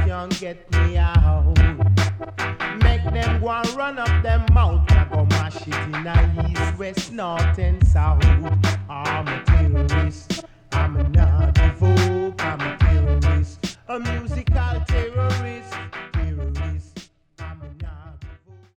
and get me out. Make them go and run up them mouth. I go mash it in the east, west, north and south. I'm a terrorist, I'm a Nazi folk, I'm a terrorist. A music